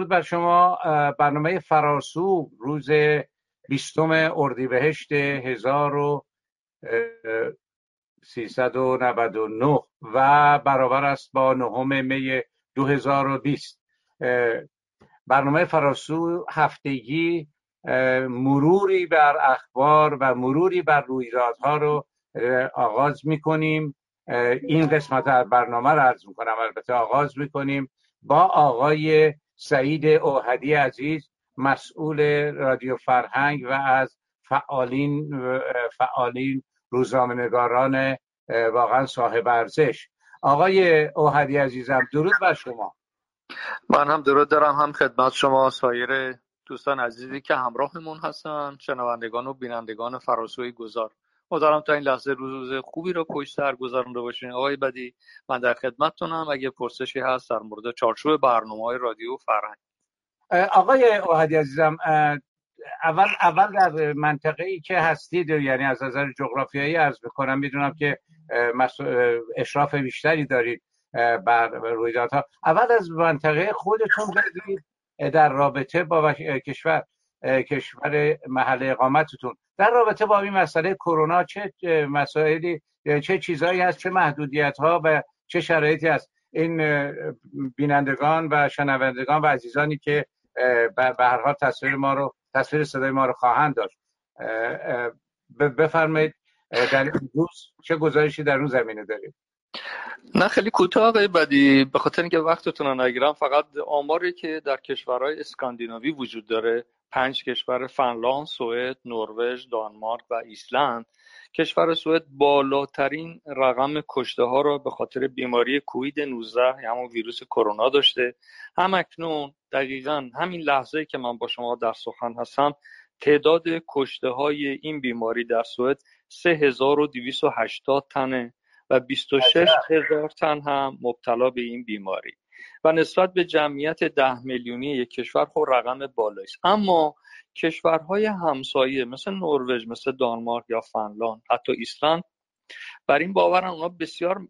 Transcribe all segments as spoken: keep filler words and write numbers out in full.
درود بر شما. برنامه فراسو روز بیستم اردیبهشت هزار و سیصد و نود و نه و برابر است با نهم می دو هزار و بیست. برنامه فراسو هفتگی مروری بر اخبار و مروری بر رویدادها رو آغاز میکنیم. این قسمت از برنامه رو عرض میکنم البته آغاز میکنیم با آقای سعید اوحدی عزیز، مسئول رادیو فرهنگ و از فعالین فعالین روزنامه‌نگاران واقعا صاحب ارزش. آقای اوحدی عزیزم درود بر شما. من هم درود دارم، هم خدمت شما سایر دوستان عزیزی که همراهمون هستن، شنوندگان و بینندگان فراسوی گذار. امیدوارم تا این لحظه روز روز خوبی رو پشت سر گذرونده باشین. آقای بدی، من در خدمتتونم. اگه پرسشی هست در مورد چارچوب برنامه‌های رادیو فرهنگ. آقای اوحدی عزیزم، اول اول در منطقه‌ای که هستید، یعنی از نظر جغرافیایی عرض می‌کنم، میدونم که اشراف بیشتری دارید بر رویدادها. اول از منطقه خودتون بگید در رابطه با کشور کشور محل اقامتتون، در رابطه با این مسئله کرونا چه مسائلی، چه چیزایی هست، چه محدودیت‌ها و چه شرایطی هست. این بینندگان و شنوندگان و عزیزانی که به هر حال تصویر ما رو تصویر صدای ما رو خواهند داشت، بفرمایید در این روز چه گزارشی در اون زمینه دارید؟ نه خیلی کوتاه آقای بدی، به خاطر اینکه وقتتون رو نگیرم، فقط آماری که در کشورهای اسکاندیناوی وجود داره، پنج کشور: فنلاند، سوئد، نروژ، دانمارک و ایسلند. کشور سوئد بالاترین رقم کشته ها را به خاطر بیماری کووید نوزده یا همون ویروس کرونا داشته. هم اکنون دقیقاً همین لحظه که من با شما در سخن هستم، تعداد کشته های این بیماری در سوئد سه هزار و دویست و هشتاد تنه و بیست و شش هزار تن هم مبتلا به این بیماری و نسبت به جمعیت ده میلیونی یک کشور خب رقم بالایی است. اما کشورهای همسایه مثل نروژ، مثل دانمارک یا فنلاند، حتی ایسلند، بر این باورن اونا بسیار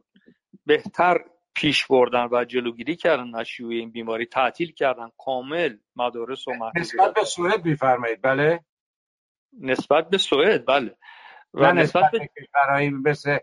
بهتر پیش بردن و جلوگیری کردن از شیوع این بیماری، تعطیل کردن کامل مدارس و محدودیت. نسبت به سوئد میفرمایید؟ بله، نسبت به سوئد، بله. و نسبت به کشورهایی مثل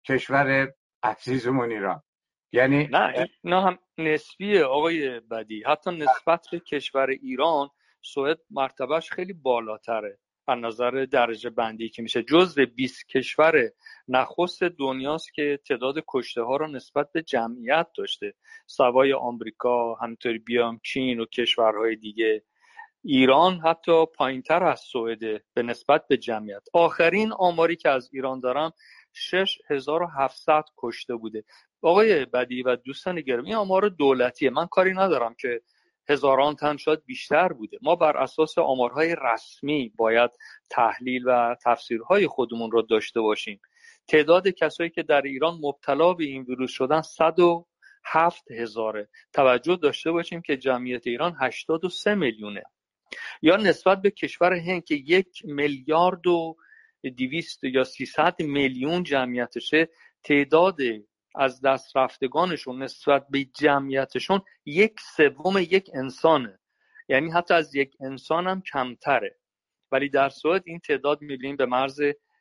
کشور عزیزمون ایران، یعنی نه اینا هم نسبیه آقای بدی. حتی نسبت به کشور ایران سوئد مرتبهش خیلی بالاتره از نظر درجه بندی که میشه. جزو بیست کشور نخست دنیاست که تعداد کشته ها رو نسبت به جمعیت داشته، سوای آمریکا، همینطوری بیام چین و کشورهای دیگه. ایران حتی پایینتر از سوئد به نسبت به جمعیت. آخرین آماری که از ایران دارم شش هزار و هفتصد کشته بوده. آقای بدی و دوستان گرامی، این آمار دولتیه، من کاری ندارم که هزاران تن شاید بیشتر بوده. ما بر اساس آمارهای رسمی باید تحلیل و تفسیرهای خودمون رو داشته باشیم. تعداد کسایی که در ایران مبتلا به این ویروس شدن صد و هفت هزاره. توجه داشته باشیم که جمعیت ایران هشتاد و سه میلیونه. یا نسبت به کشور هند که یک میلیارد و دویست یا سیصد میلیون جمعیتشه، تعداد از دست رفتگانشون نسبت به جمعیتشون یک سوم یک انسانه، یعنی حتی از یک انسان هم کمتره. ولی در سوئد این تعداد میبینیم به مرز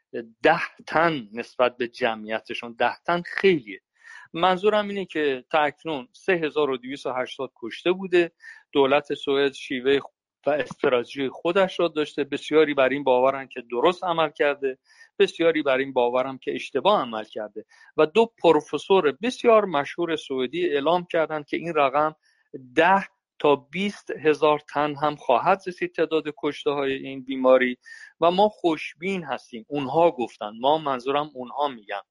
ده تن نسبت به جمعیتشون. ده تن خیلیه. منظورم اینه که تا اکنون سه هزار و دویست و هشتاد کشته بوده. دولت سوئد شیوه و استراتژی خودش را داشته. بسیاری بر این باورن که درست عمل کرده، بسیاری بر این باورن که اشتباه عمل کرده. و دو پروفسور بسیار مشهور سوئدی اعلام کردند که این رقم ده تا بیست هزار تن هم خواهد رسید تعداد کشته های این بیماری و ما خوشبین هستیم. اونها گفتن، ما منظورم اونها میگم،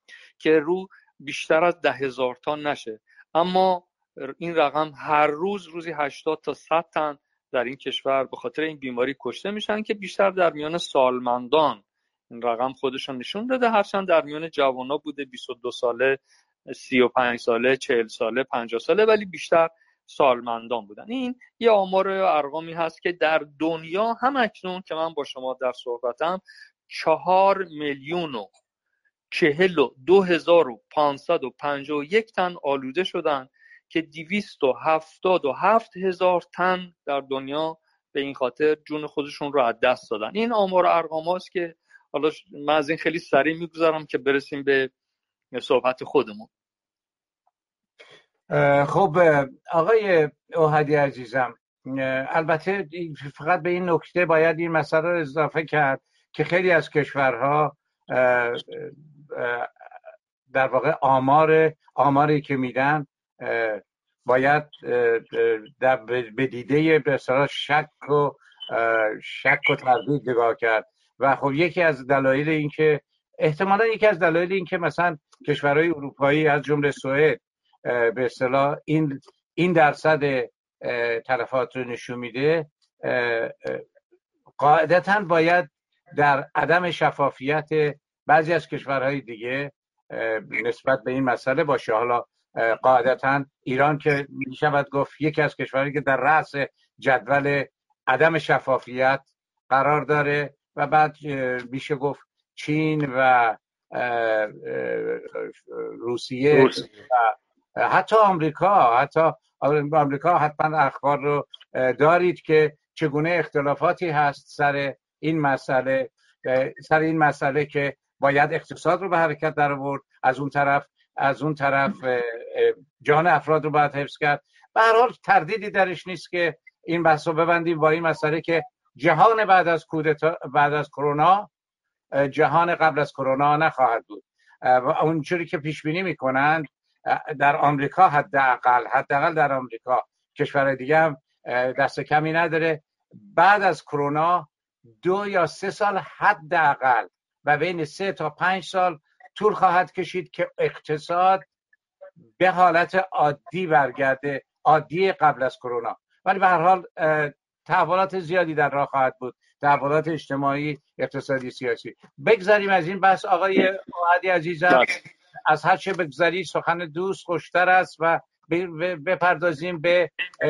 که رو بیشتر از ده هزار تا نشه. اما این رقم هر روز روزی هشتاد تا صد تن در این کشور به خاطر این بیماری کشته میشن که بیشتر در میان سالمندان این رقم خودشون نشون داده، هرچند در میان جوانا بوده، بیست و دو ساله، سی و پنج ساله، چهل ساله، پنجاه ساله، ولی بیشتر سالمندان بودن. این یه آمار ارقامی هست که در دنیا هم اکنون که من با شما در صحبتم چهار میلیون و چهل و دو هزار و پانصد و پنجاه و یک تن آلوده شدن که دویست و هفتاد و هفت هزار تن در دنیا به این خاطر جون خودشون رو از دست دادن. این آمار و ارقام هاست که حالا من از این خیلی سریع میگذارم که برسیم به صحبت خودمون. خب آقای اوحدی عزیزم، البته فقط به این نکته باید این مسئله رو اضافه کرد که خیلی از کشورها در واقع آمار آماری که میدن باید در به دیده به اصطلاح شک و شک و تردید نگاه کرد و خب یکی از دلایل این که احتمالاً یکی از دلایل این که مثلا کشورهای اروپایی از جمله سوئد به اصطلاح این این درصد تلفات رو نشون میده، قاعدتاً باید در عدم شفافیت بعضی از کشورهای دیگه نسبت به این مسئله باشه. حالا قاعدتاً ایران که میشود گفت یکی از کشورهایی که در رأس جدول عدم شفافیت قرار داره و بعد میشه گفت چین و روسیه و حتی آمریکا. حتی آمریکا حتما اخبار رو دارید که چگونه اختلافاتی هست سر این مسئله سر این مسئله که باید اقتصاد رو به حرکت در آورد، از اون طرف از اون طرف جان افراد رو باید حفظ کرد. به هر حال تردیدی درش نیست که این بحث رو ببندیم با این مسئله که جهان بعد از کودتا بعد از کرونا جهان قبل از کرونا نخواهد بود و اونجوری که پیش بینی میکنند در آمریکا حداقل حداقل در آمریکا، کشورهای دیگه هم دست کمی نداره، بعد از کرونا دو یا سه سال حداقل و بین سه تا پنج سال طول خواهد کشید که اقتصاد به حالت عادی برگرده، عادی قبل از کرونا. ولی به هر حال تحولات زیادی در راه خواهد بود، تحولات اجتماعی، اقتصادی، سیاسی. بگذاریم از این بحث آقای اوحدی عزیزم، از هر چه بگذاری سخن دوست خوشتر است و بپردازیم به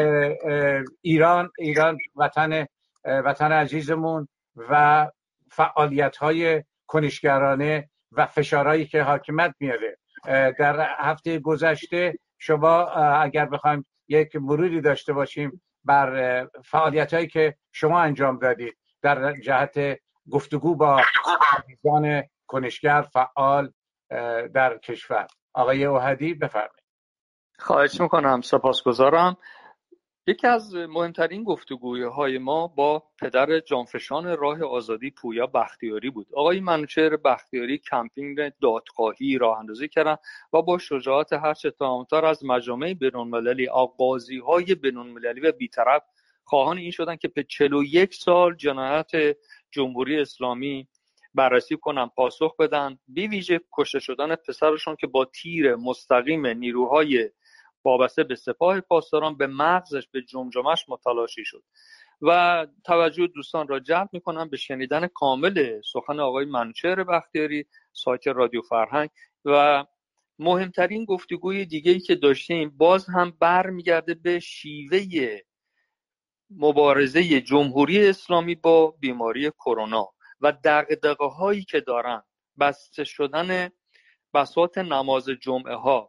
ایران ایران وطن وطن عزیزمون و فعالیت‌های کنشگرانه و فشارهایی که حاکمیت میاره. در هفته گذشته شما اگر بخوایم یک مروری داشته باشیم بر فعالیت‌هایی که شما انجام دادید در جهت گفتگو با عزیزان کنشگر فعال در کشور، آقای اوحدی بفرمایید. خواهش میکنم، سپاسگزارم. یکی از مهمترین گفتگوهای ما با پدر جانفشان راه آزادی پویا بختیاری بود. آقای منوچهر بختیاری کمپینگ دادخواهی راه اندازی کردن و با شجاعت هر چه تمام‌تر از مجامع بین‌المللی، آغازی‌های بین‌المللی و بی‌طرف خواهان این شدن که به چهل و یک سال جنایت جمهوری اسلامی بررسی کنن، پاسخ بدن، بی ویژه کشته شدن پسرشون که با تیر مستقیم نیروهای وابسته به سپاه پاسداران به مغزش، به جمجمهش متلاشی شد. و توجه دوستان را جلب میکنم به شنیدن کامل سخن آقای منوچهر بختیاری، سایت رادیو فرهنگ. و مهمترین گفتگوی دیگه‌ای که داشتیم باز هم برمیگرده به شیوه مبارزه جمهوری اسلامی با بیماری کرونا و دغدغه‌هایی که دارن، بسته شدن بساط نماز جمعه ها،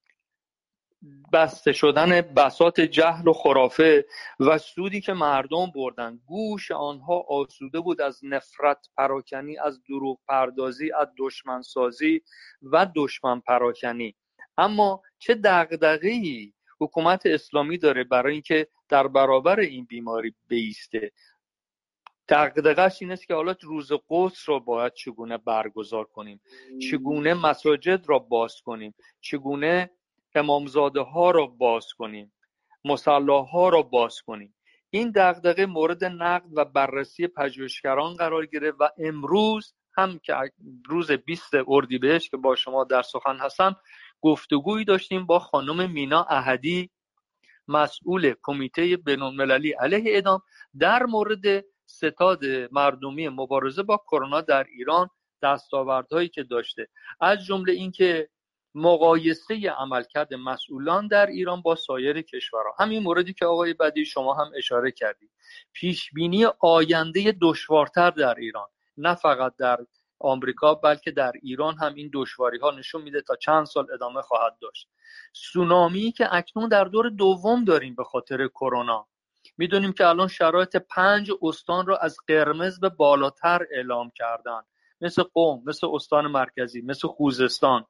بسته شدن بساط جهل و خرافه و سودی که مردم بردن. گوش آنها آسوده بود از نفرت پراکنی، از دروغ پردازی، از دشمن سازی و دشمن پراکنی. اما چه دغدغه‌ای حکومت اسلامی داره برای اینکه در برابر این بیماری بایسته؟ دغدغه‌اش این است که حالا روز قدس را باید چگونه برگزار کنیم، چگونه مساجد را باز کنیم، چگونه امامزاده ها را باز کنیم، مصلاها را باز کنیم. این دغدغه مورد نقد و بررسی پژوهشگران قرار گرفت و امروز هم که روز بیست اردیبهشت که با شما در سخن هستم، گفتگویی داشتیم با خانم مینا احدی، مسئول کمیته بین‌المللی علیه اعدام، در مورد ستاد مردمی مبارزه با کرونا در ایران، دستاوردهایی که داشته، از جمله اینکه مقایسه عملکرد مسئولان در ایران با سایر کشورها. همین موردی که آقای بدی شما هم اشاره کردید، پیش بینی آینده دشوارتر در ایران، نه فقط در آمریکا بلکه در ایران هم این دشواری ها نشون میده تا چند سال ادامه خواهد داشت. سونامی که اکنون در دور دوم داریم به خاطر کرونا، میدونیم که الان شرایط پنج استان رو از قرمز به بالاتر اعلام کردن، مثل قم، مثل استان مرکزی، مثل خوزستان.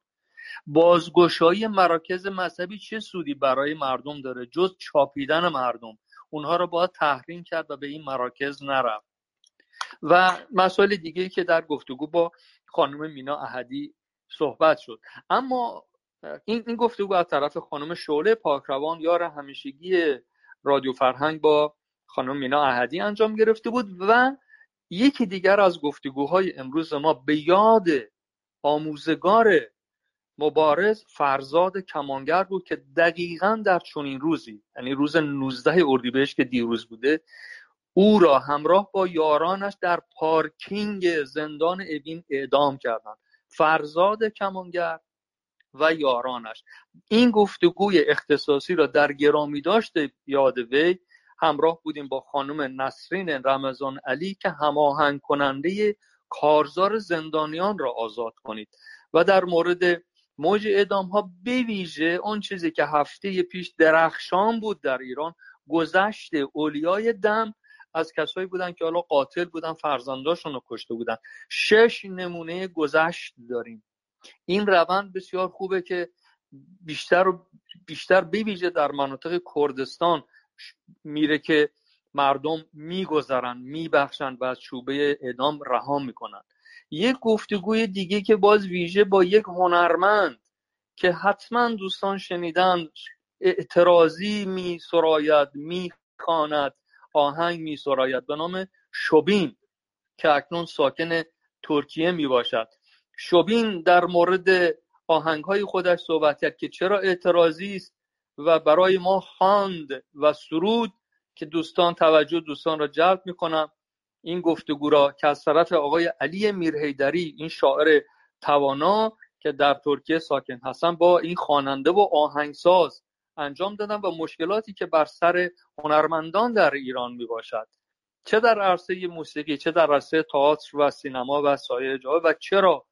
بازگشایی مراکز مذهبی چه سودی برای مردم داره جز چاپیدن مردم؟ اونها رو باید تحریم کرد و به این مراکز نرفت. و مسائل دیگه‌ای که در گفتگو با خانم مینا احدی صحبت شد. اما این این گفتگو از طرف خانم شعله پاکروان، یار همیشگی رادیو فرهنگ، با خانم مینا احدی انجام گرفته بود و یکی دیگر از گفتگوهای امروز ما به یاد آموزگار مبارز فرزاد کمانگر بود که دقیقاً در چنین روزی، یعنی روز نوزده اردیبهشت که دیروز بوده، او را همراه با یارانش در پارکینگ زندان اوین اعدام کردند. فرزاد کمانگر و یارانش. این گفتگوی اختصاصی را در گرامی داشته یاد وی همراه بودیم با خانم نسرین رمضان علی که هماهنگ کننده کارزار زندانیان را آزاد کنید و در مورد موج اعدام ها به ویژه اون چیزی که هفته پیش درخشان بود در ایران، گذشت اولیای دم از کسایی بودن که حالا قاتل بودن، فرزنداشون رو کشته بودن. شش نمونه گذشت داریم. این روند بسیار خوبه که بیشتر و بیشتر به ویژه در مناطق کردستان میره که مردم میگذرن، میبخشن و از چوبه اعدام رها میکنن. یک گفتگوی دیگه که باز ویژه با یک هنرمند که حتما دوستان شنیدن، اعتراضی می سراید، می خواند، آهنگ می سراید، به نام شوبین که اکنون ساکن ترکیه می باشد. شوبین در مورد آهنگهای خودش صحبت کرد که چرا اعتراضی است و برای ما خواند و سرود که دوستان توجه دوستان را جلب می کنم. این گفتگو را که از طرف آقای علی میرحیدری، این شاعر توانا که در ترکیه ساکن هستن، با این خواننده و آهنگساز انجام دادن و مشکلاتی که بر سر هنرمندان در ایران می باشد، چه در عرصه موسیقی، چه در عرصه تئاتر و سینما و سایر جاها، و چرا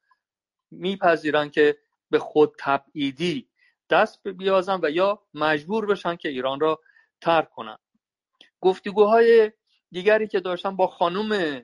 میپذیرن که به خود تبعیدی دست بیازن و یا مجبور بشن که ایران را ترک کنن. گفتگوهای دیگری که داشتم با خانم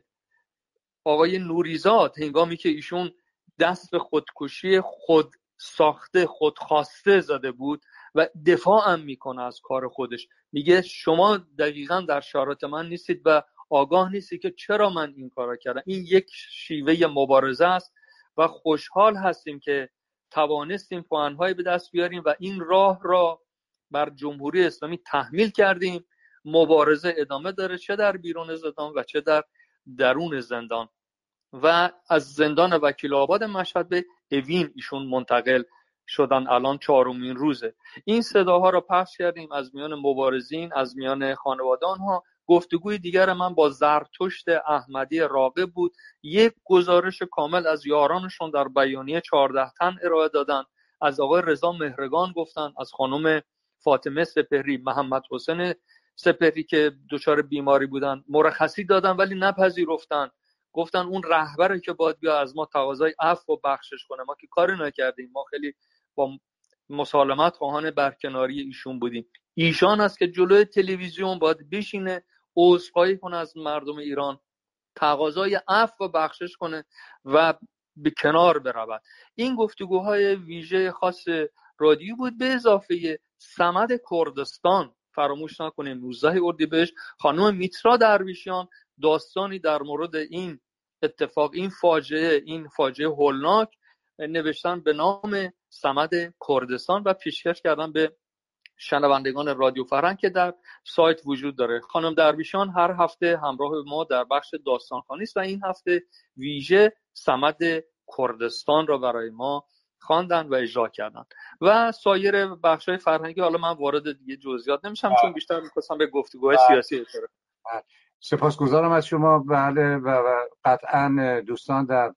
آقای نوریزاد هنگامی که ایشون دست به خودکشی خود ساخته خودخواسته زده بود و دفاع هم میکنه از کار خودش، میگه شما دقیقاً در شرایط من نیستید و آگاه نیستید که چرا من این کارا کردم. این یک شیوه مبارزه است و خوشحال هستیم که توانستیم پوانهایی به دست بیاریم و این راه را بر جمهوری اسلامی تحمیل کردیم. مبارزه ادامه داره، چه در بیرون زندان و چه در درون زندان. و از زندان وکیل آباد مشهد به اوین ایشون منتقل شدن، الان چهارمین روزه. این صداها را پخش کردیم از میان مبارزین، از میان خانواده آنها. گفتگوی دیگر من با زرتشت احمدی راغب بود. یک گزارش کامل از یارانشون در بیانیه چهارده تن ارائه دادن. از آقای رضا مهرگان گفتن، از خانم فاطمه سپهری، محمد حسین سپهری که دچار بیماری بودن مرخصی دادن ولی نپذیرفتن، گفتن اون رهبره که باید بیا از ما تقاضای عفو و بخشش کنه، ما که کاری نکردیم، ما خیلی با مسالمت خواهان برکناری ایشون بودیم. ایشان است که جلوی تلویزیون باید بشینه، عذرخواهی کنه از مردم ایران، تقاضای عفو و بخشش کنه و به کنار برود. این گفتگوهای ویژه خاص رادیو بود. به اضافه صمد کردستان، فراموش نکنیم نوزده اردیبهشت، خانم میترا درویشیان داستانی در مورد این اتفاق، این فاجعه این فاجعه هولناک نوشتن به نام صمد کردستان و پیشکش کردن به شنوندگان رادیو فرهنگ که در سایت وجود داره. خانم درویشان هر هفته همراه ما در بخش داستانخوانی است و این هفته ویژه صمد کردستان را برای ما خواندن و اجرا کردن و سایر بخش‌های فرهنگی. حالا من وارد دیگه جزئیات نمیشم چون بیشتر می‌خواستم به گفتگوهای سیاسی اشاره کنم. سپاسگزارم از شما. بله و قطعا دوستان در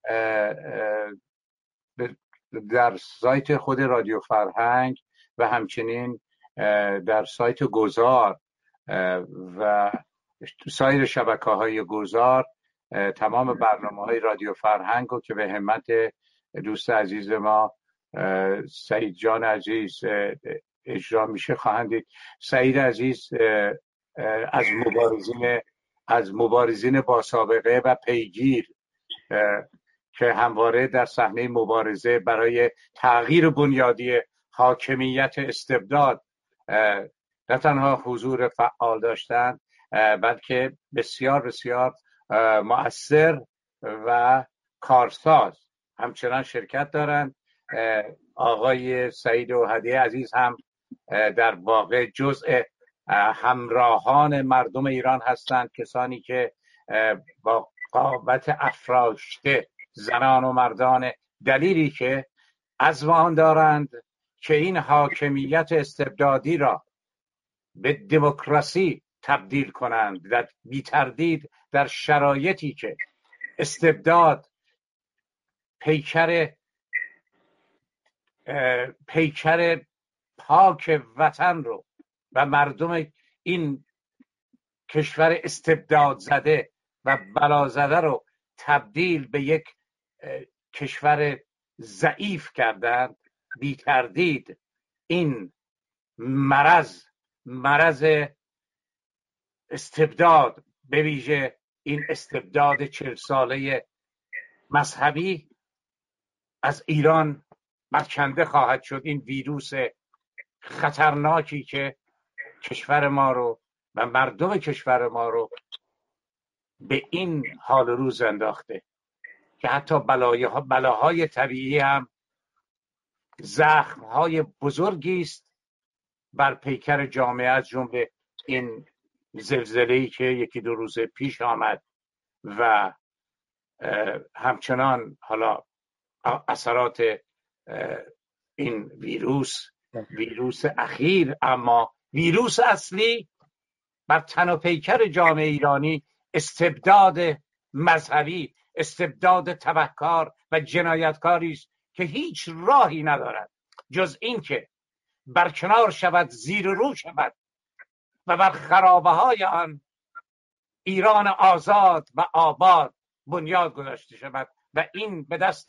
در سایت خود رادیو فرهنگ و همچنین در سایت گذار و سایر شبکه‌های گذار تمام برنامه‌های رادیو فرهنگ رو که به همت دوست عزیز ما سعید جان عزیز اجرا میشه خواهند دید. سعید عزیز از مبارزین از مبارزین با سابقه و پیگیر که همواره در صحنه مبارزه برای تغییر بنیادی حاکمیت استبداد نه تنها حضور فعال داشتند بلکه بسیار بسیار مؤثر و کارساز همچنان شرکت دارند. آقای سعید اوحدی عزیز هم در واقع جزء همراهان مردم ایران هستند، کسانی که با قوت افراشته زنان و مردان دلیری که عزم آن دارند که این حاکمیت استبدادی را به دموکراسی تبدیل کنند، در بی تردید در شرایطی که استبداد پیکر پیکر پاک وطن رو و مردم این کشور استبداد زده و بلا زده رو تبدیل به یک کشور ضعیف کردند، بی تردید این مرض مرض استبداد، به ویژه این استبداد چهل ساله مذهبی، از ایران برکنده خواهد شد. این ویروس خطرناکی که کشور ما رو و مردم کشور ما رو به این حال روز انداخته که حتی بلاهای بلاهای طبیعی هم زخمهای بزرگی است بر پیکر جامعه، از جمله این زلزله‌ای که یکی دو روز پیش آمد و همچنان حالا اثرات این ویروس ویروس اخیر، اما ویروس اصلی بر تن و پیکر جامعه ایرانی استبداد مذهبی، استبداد تبهکار و جنایتکاری است که هیچ راهی ندارد جز این که برکنار شود، زیر رو شود و بر خرابه های آن ایران آزاد و آباد بنیاد گذاشته شود و این به دست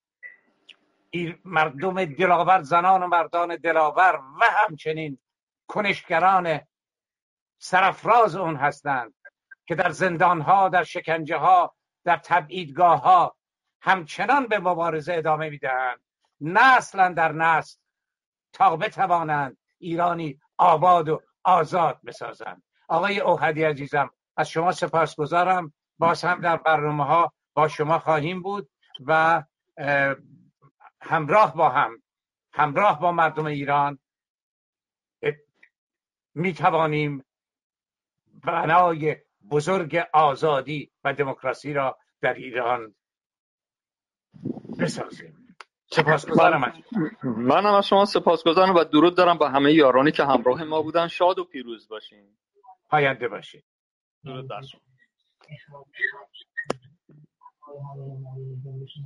مردم دلاور، زنان و مردان دلاور و همچنین کنشگران سرافراز اون هستند که در زندانها، در شکنجه ها، در تبعیدگاه ها همچنان به مبارزه ادامه میدهند، نسلا در نسل، تا بتوانند ایرانی آباد و آزاد بسازند. آقای اوحدی عزیزم، از شما سپاسگزارم. باز هم در برنامه ها با شما خواهیم بود و همراه با هم همراه با مردم ایران می توانیم بنای بزرگ آزادی و دموکراسی را در ایران بسازیم. سپاسگزارم. من منم از شما سپاسگزارم و درود دارم با همه یارانی که همراه ما بودن. شاد و پیروز باشین. پاینده باشید. درود بر شما.